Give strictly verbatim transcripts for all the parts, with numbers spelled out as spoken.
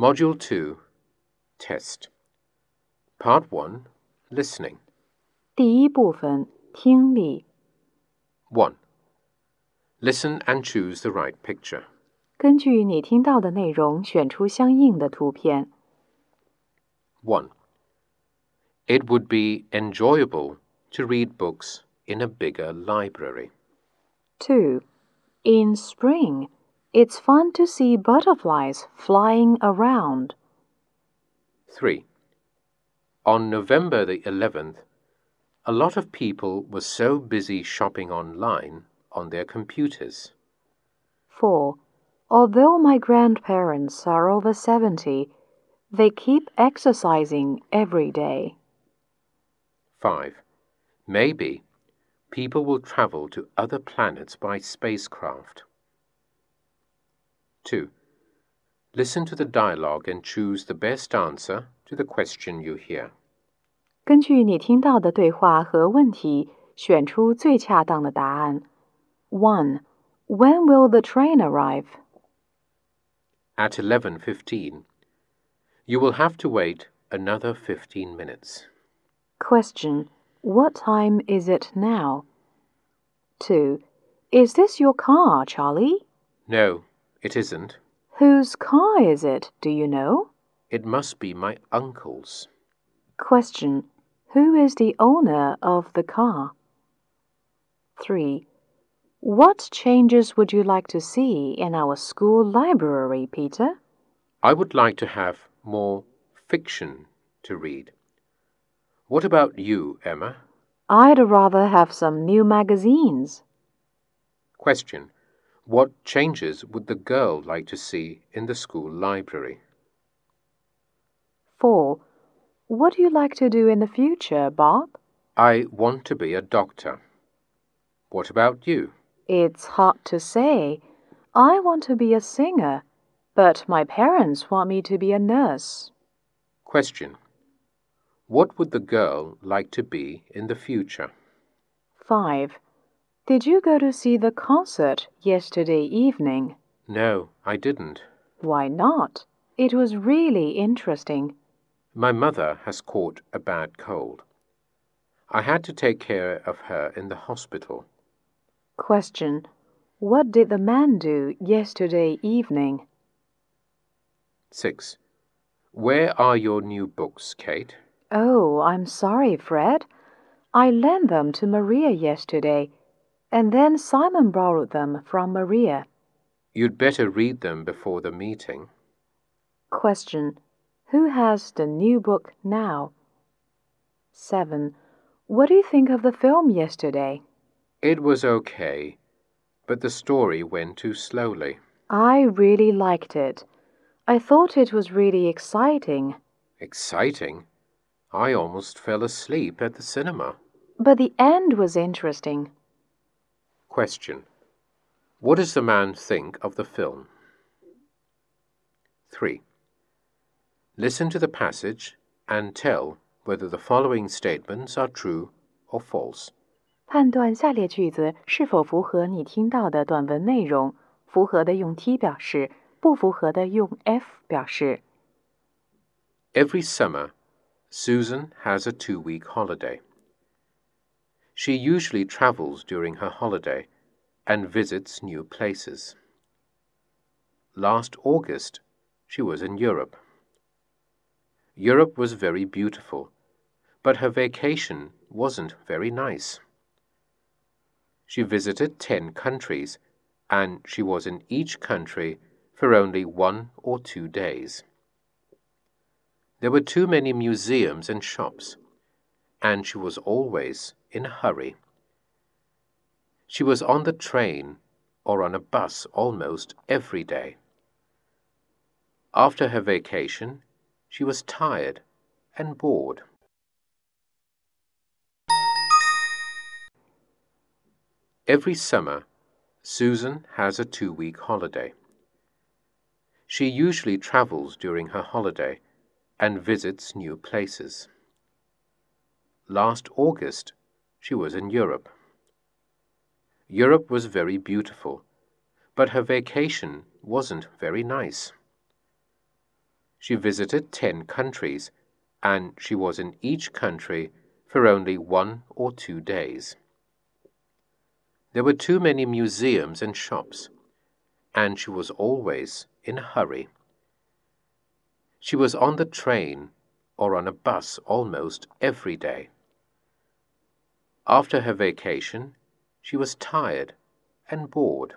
Module two, Test. Part one, Listening. 第一部分，听力。 one. Listen and choose the right picture. 根据你听到的内容，选出相应的图片。 one. It would be enjoyable to read books in a bigger library. two. In spring, it's fun to see butterflies flying around. three. On November the eleventh, a lot of people were so busy shopping online on their computers. four. Although my grandparents are over seventy, they keep exercising every day. five. Maybe people will travel to other planets by spacecraft. two. Listen to the dialogue and choose the best answer to the question you hear. 根据你听到的对话和问题，选出最恰当的答案。one. When will the train arrive? At eleven fifteen, you will have to wait another fifteen minutes. Question. What time is it now? two. Is this your car, Charlie? No, it isn't. Whose car is it, do you know? It must be my uncle's. Question. Who is the owner of the car? three. What changes would you like to see in our school library, Peter? I would like to have more fiction to read. What about you, Emma? I'd rather have some new magazines. Question. What changes would the girl like to see in the school library? four. What do you like to do in the future, Bob? I want to be a doctor. What about you? It's hard to say. I want to be a singer, but my parents want me to be a nurse. Question. What would the girl like to be in the future? five. Did you go to see the concert yesterday evening? No, I didn't. Why not? It was really interesting. My mother has caught a bad cold. I had to take care of her in the hospital. Question. What did the man do yesterday evening? six. Where are your new books, Kate? Oh, I'm sorry, Fred. I lent them to Maria yesterday, and then Simon borrowed them from Maria. You'd better read them before the meeting. Question. Who has the new book now? seven. What do you think of the film yesterday? It was okay, but the story went too slowly. I really liked it. I thought it was really exciting. Exciting? I almost fell asleep at the cinema. But the end was interesting. Question. What does the man think of the film? three. Listen to the passage and tell whether the following statements are true or false. 判断下列句子是否符合你听到的短文内容，符合的用 T 表示，不符合的用 F 表示。 Every summer, Susan has a two-week holiday. She usually travels during her holiday and visits new places. Last August, she was in Europe. Europe was very beautiful, but her vacation wasn't very nice. She visited ten countries, and she was in each country for only one or two days. There were too many museums and shops, and she was always in a hurry. She was on the train or on a bus almost every day. After her vacation, she was tired and bored. Every summer, Susan has a two-week holiday. She usually travels during her holiday and visits new places. Last August, she was in Europe. Europe was very beautiful, but her vacation wasn't very nice. She visited ten countries, and she was in each country for only one or two days. There were too many museums and shops, and she was always in a hurry. She was on the train or on a bus almost every day. After her vacation, she was tired and bored.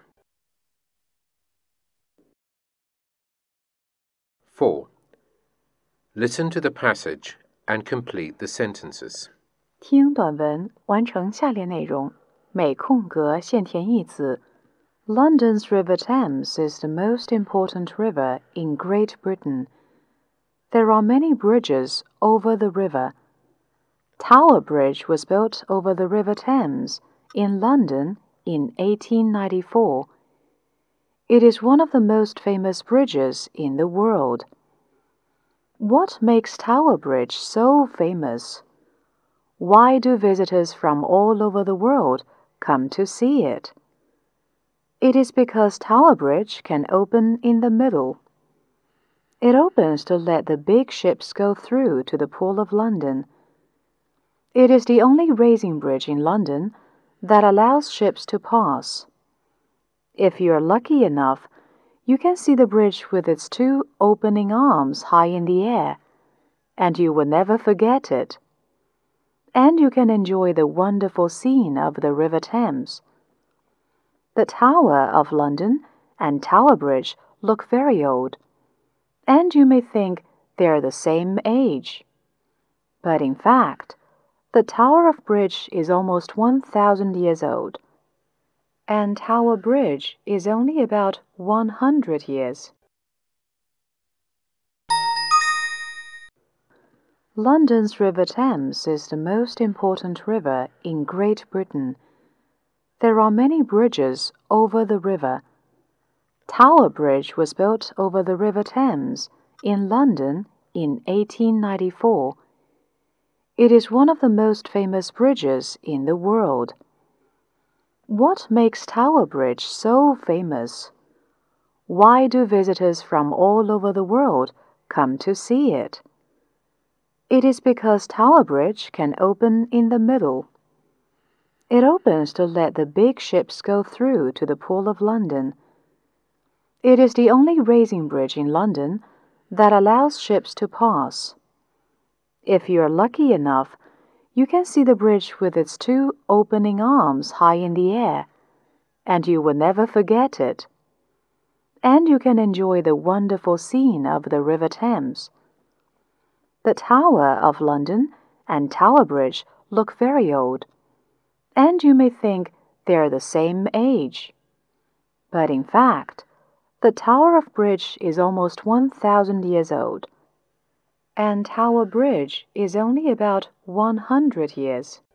four. Listen to the passage and complete the sentences. 听短文，完成下列内容，每空格现填一词。London's River Thames is the most important river in Great Britain. There are many bridges over the river. Tower Bridge was built over the River Thames in London in eighteen ninety-four. It is one of the most famous bridges in the world. What makes Tower Bridge so famous? Why do visitors from all over the world come to see it? It is because Tower Bridge can open in the middle. It opens to let the big ships go through to the Pool of London. It is the only raising bridge in London that allows ships to pass. If you are lucky enough, you can see the bridge with its two opening arms high in the air, and you will never forget it. And you can enjoy the wonderful scene of the River Thames. The Tower of London and Tower Bridge look very old, and you may think they are the same age. But in fact, the Tower of Bridge is almost one thousand years old, and Tower Bridge is only about one hundred years. London's River Thames is the most important river in Great Britain. There are many bridges over the river. Tower Bridge was built over the River Thames in London in eighteen ninety-four. It is one of the most famous bridges in the world. What makes Tower Bridge so famous? Why do visitors from all over the world come to see it? It is because Tower Bridge can open in the middle. It opens to let the big ships go through to the Pool of London. It is the only raising bridge in London that allows ships to pass. If you are lucky enough, you can see the bridge with its two opening arms high in the air, and you will never forget it. And you can enjoy the wonderful scene of the River Thames. The Tower of London and Tower Bridge look very old, and you may think they are the same age. But in fact, the Tower of Bridge is almost one thousand years old, and Tower Bridge is only about one hundred years.